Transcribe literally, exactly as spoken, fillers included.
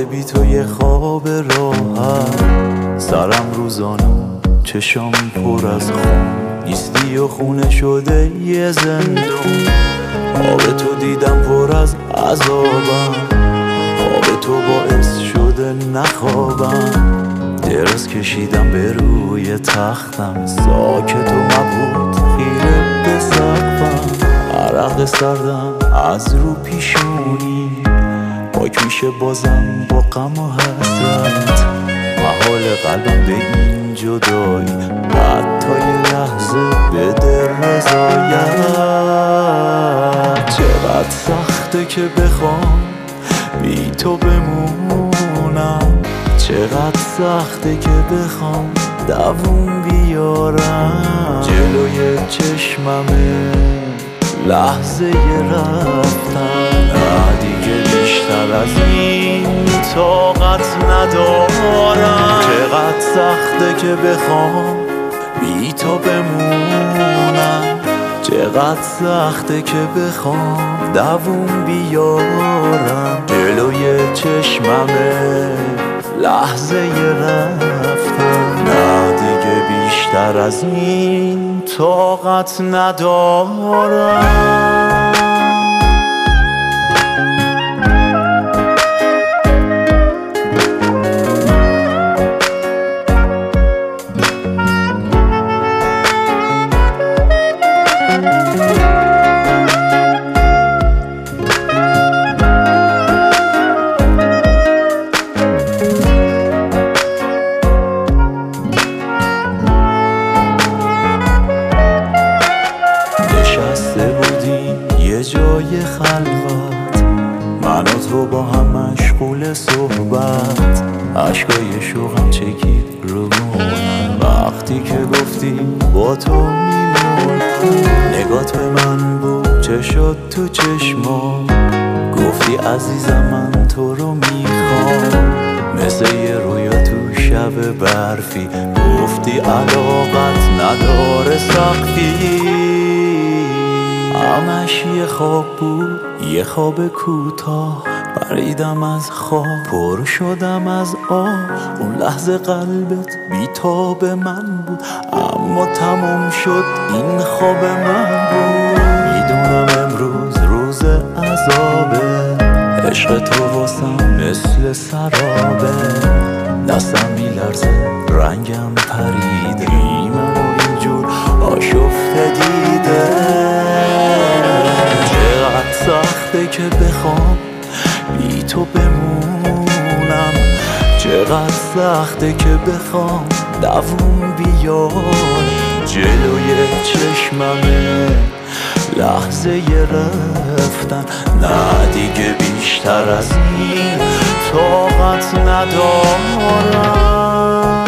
بی تو یه خواب راحت، سرم روزانو چشام پر از خون، نیستی و خونه شده یه زندون. خواب تو دیدم پر از عذابم، خواب تو باعث شده نخوابم. دراز کشیدم به روی تختم، ساکت و مبهوت خیره به سقفم. عرق سردم از رو پیشونی، پاک میشه بازم با غم و حسرت. محال قلبم به این جدایی، حتی یه لحظه بده رضایت. چقدر سخته که بخوام بی تو بمونم، چقدر سخته که بخوام دووم بیارم. جلوی چشممه لحظه ی رفتن، نه دیگه بیشتر از این طاقت ندارم. چقدر سخته که بخوام بی تو بمونم، چقدر سخته که بخوام دووم بیارم. جلوی چشممه لحظه ی رفتن، نه دیگه بیشتر از این طاقت ندارم. یه جای خلوت، من و تو با هم مشغول صحبت. عشقای شوقم چکید رو گونم وقتی که گفتی با تو میمونم. نگات به من بود چه شد تو چشمام، گفتی عزیزم من تو رو میخوام. مثل یه رویا تو شب برفی، گفتی علاقت نداره سقفی. همش یه خواب بود، یه خواب کوتاه، پریدم از خواب پر شدم از آه. اون لحظه قلبت بی تاب من بود، اما تموم شد این خواب من بود. میدونم امروز روز عذابه، عشق تو واسم مثل سرابه. دستم میلرزه رنگم پریده، منو اینجور آشفته دیده. چقدر سخته که بخوام بی تو بمونم، چقدر سخته که بخوام دووم بیارم. جلوی چشممه لحظه ی رفتن، نه دیگه بیشتر از این طاقت ندارم.